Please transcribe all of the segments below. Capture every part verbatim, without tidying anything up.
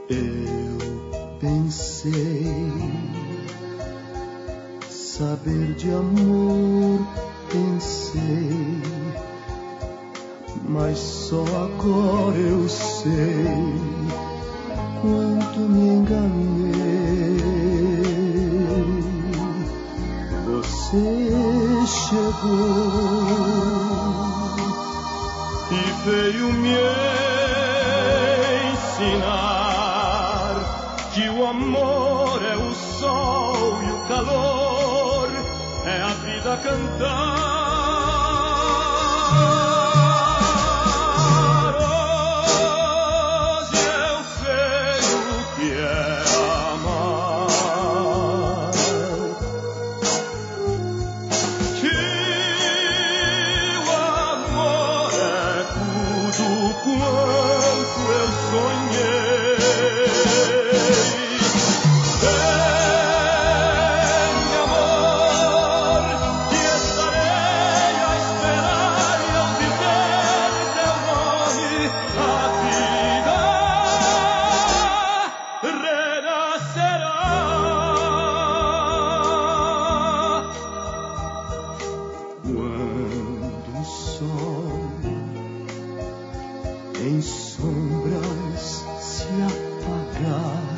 Eu pensei saber de amor, pensei, mas só agora eu sei quanto me enganei. Você chegou e veio me ensinar que o amor é o sol e o calor, é a vida cantar. Hoje eu sei o que é amar, que o amor é tudo quanto eu sonhei. Quando o sol em sombras se apagar,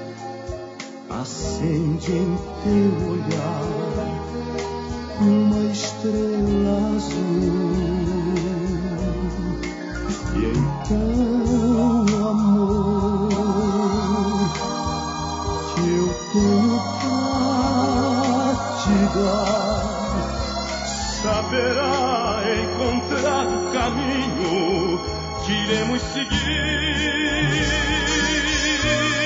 acende em teu olhar uma estrela azul, e então o amor que eu tenho pra te dar saberá encontrar o caminho que iremos seguir.